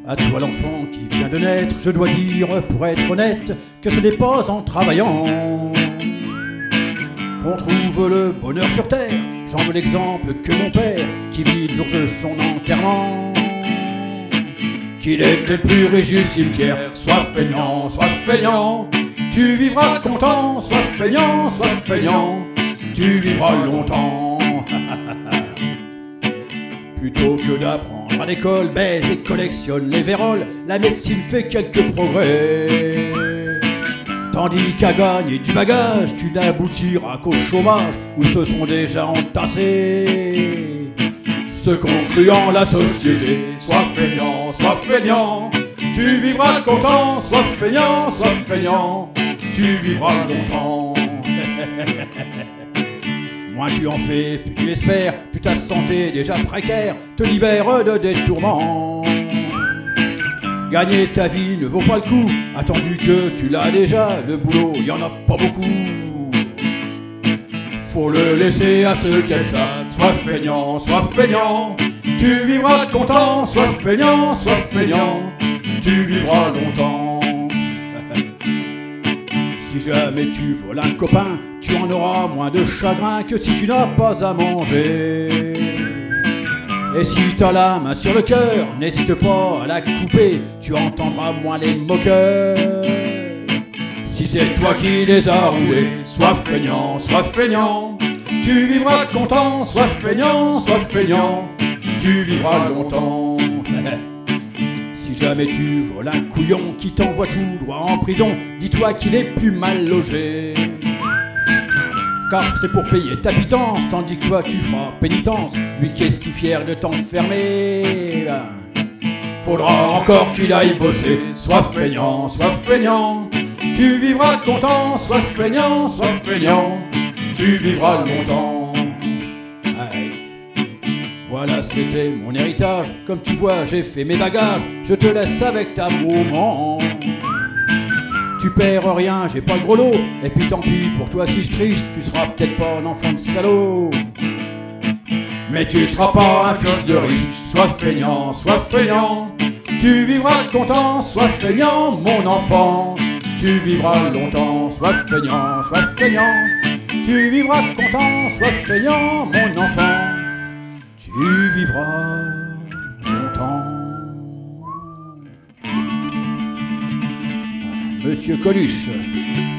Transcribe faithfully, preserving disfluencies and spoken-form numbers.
À toi l'enfant qui vient de naître, je dois dire, pour être honnête, que ce n'est pas en travaillant qu'on trouve le bonheur sur terre. J'en veux l'exemple que mon père, qui vit le jour de son enterrement, qu'il était le plus riche du cimetière. Sois feignant, sois feignant, tu vivras content. Sois feignant, sois feignant, tu vivras longtemps. Plutôt que d'apprendre à l'école, baise et collectionne les véroles, la médecine fait quelques progrès. Tandis qu'à gagner du bagage, tu n'aboutiras qu'au chômage, où se sont déjà entassés ceux qui ont cru en la société. Sois feignant, sois feignant, tu vivras content. Sois feignant, sois feignant, tu vivras longtemps. Moins tu en fais, plus tu espères, plus ta santé déjà précaire te libère de des tourments. Gagner ta vie ne vaut pas le coup, attendu que tu l'as déjà, le boulot y en a pas beaucoup. Faut le laisser à ceux qui aiment ça. Sois feignant, sois feignant, tu vivras content. Sois feignant, sois feignant, tu vivras longtemps. Si jamais tu voles un copain, tu en auras moins de chagrin que si tu n'as pas à manger. Et si t'as la main sur le cœur, n'hésite pas à la couper, tu entendras moins les moqueurs. Si c'est toi qui les as roulés, sois feignant, sois feignant, tu vivras content. Sois feignant, sois feignant, tu vivras longtemps. Si jamais tu voles un couillon qui t'envoie tout droit en prison, dis-toi qu'il est plus mal logé, car c'est pour payer ta pitance, tandis que toi tu feras pénitence. Lui qui est si fier de t'enfermer, faudra encore qu'il aille bosser. Sois feignant, sois feignant, tu vivras content. Sois feignant, sois feignant, tu vivras longtemps. Aïe. Voilà, c'était mon héritage. Comme tu vois, j'ai fait mes bagages. Je te laisse avec ta maman. Tu perds rien, j'ai pas le gros lot. Et puis tant pis pour toi si je triche, tu seras peut-être pas un enfant de salaud, mais tu seras pas un fils de riche. Sois feignant, sois feignant, tu vivras content. Sois feignant, mon enfant, tu vivras longtemps. Sois feignant, sois feignant, tu vivras content. Sois feignant, mon enfant, tu vivras longtemps. Monsieur Coluche.